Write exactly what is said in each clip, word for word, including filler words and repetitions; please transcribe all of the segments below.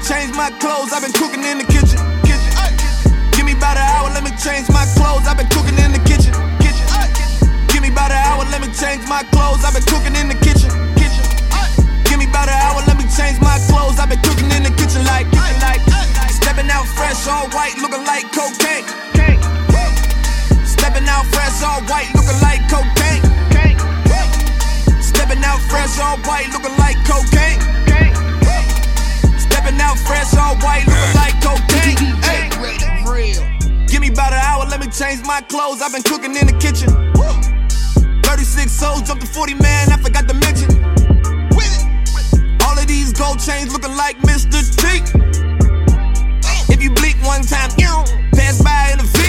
change my clothes. I've been cooking in the kitchen. kitchen. Give me about an hour, let me change my clothes. I've been cooking in the kitchen. kitchen. Give me about an hour, let me change my clothes. I've been cooking in the kitchen. kitchen. Give me about an hour, let me change my clothes. I've been cooking in the kitchen like, kitchen like. Stepping out fresh, all white, looking like cocaine. Stepping out fresh, all white, looking like cocaine. Stepping out fresh, all white, looking like cocaine. Stepping out fresh, all white, looking like cocaine. Hey, give me about an hour, let me change my clothes. I've been cooking in the kitchen. thirty-six souls, jumped to forty, man, I forgot to mention. All of these gold chains looking like Mister T. If you blink one time, pass by in a V.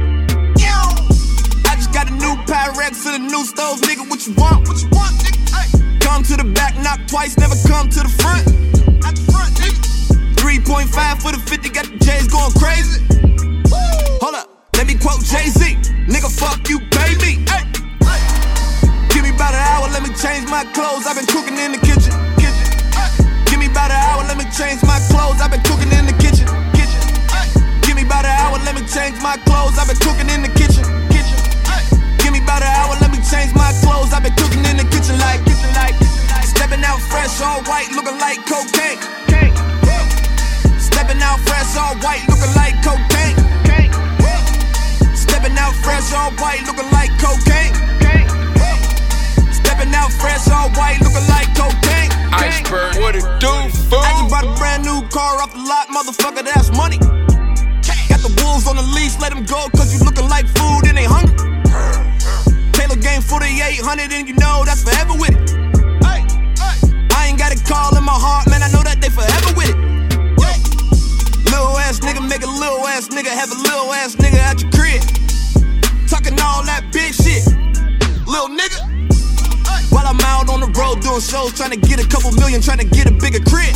I just got a new Pyrex and a new stove, nigga, what you want? What you want, nigga? Come to the back, knock twice, never come to the front. At the front, nigga. three point five for the fifty, got the J's going crazy. Hold up, let me quote Jay-Z. Nigga, fuck you, baby. Ay. Give me about an hour, let me change my clothes. I've been cooking in the kitchen. kitchen. Give me about an hour, let me change my clothes. I've been cooking in the kitchen. kitchen. Give me about an hour, let me change my clothes. I've been cooking in the kitchen. kitchen. Give me about an hour, let me change my clothes. I've been cooking in the kitchen like, kitchen like. Stepping out fresh, all white, looking like cocaine. Stepping out fresh, all white, looking like cocaine. Stepping out fresh, all white, looking like cocaine. Stepping out fresh, all white, looking like cocaine. Iceberg, what it do, fool? I just bought a brand new car off the lot, motherfucker, that's money. Got the wolves on the leash, let them go, cause you looking like food and they hungry. Taylor game forty-eight hundred and you know that's forever with it. I ain't got a call in my heart, man, I know that they forever with it. Little ass nigga make a little ass nigga have a little ass nigga at your crib. Talking all that big shit, little nigga. While I'm out on the road doing shows, trying to get a couple million, trying to get a bigger crib.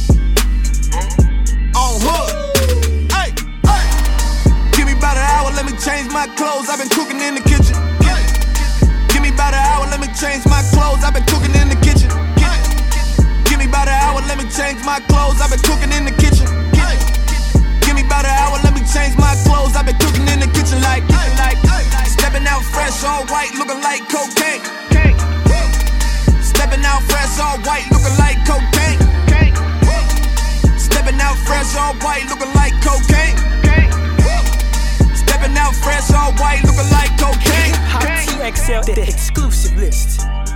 On hood, hey, hey. Give me about an hour, let me change my clothes. I've been cooking in the kitchen. Give me about an hour, let me change my clothes. I've been cooking in the kitchen. Give me about an hour, let me change my clothes. I've been cooking in the kitchen. Give me about an hour, let me change my clothes. I've been cooking in the kitchen like, kitchen like. Stepping out fresh, all white, looking like cocaine. Stepping out fresh, all white, looking like cocaine. Stepping out fresh, all white, looking like cocaine. Stepping out fresh, all white, looking like cocaine. Hot T X L, the exclusive list.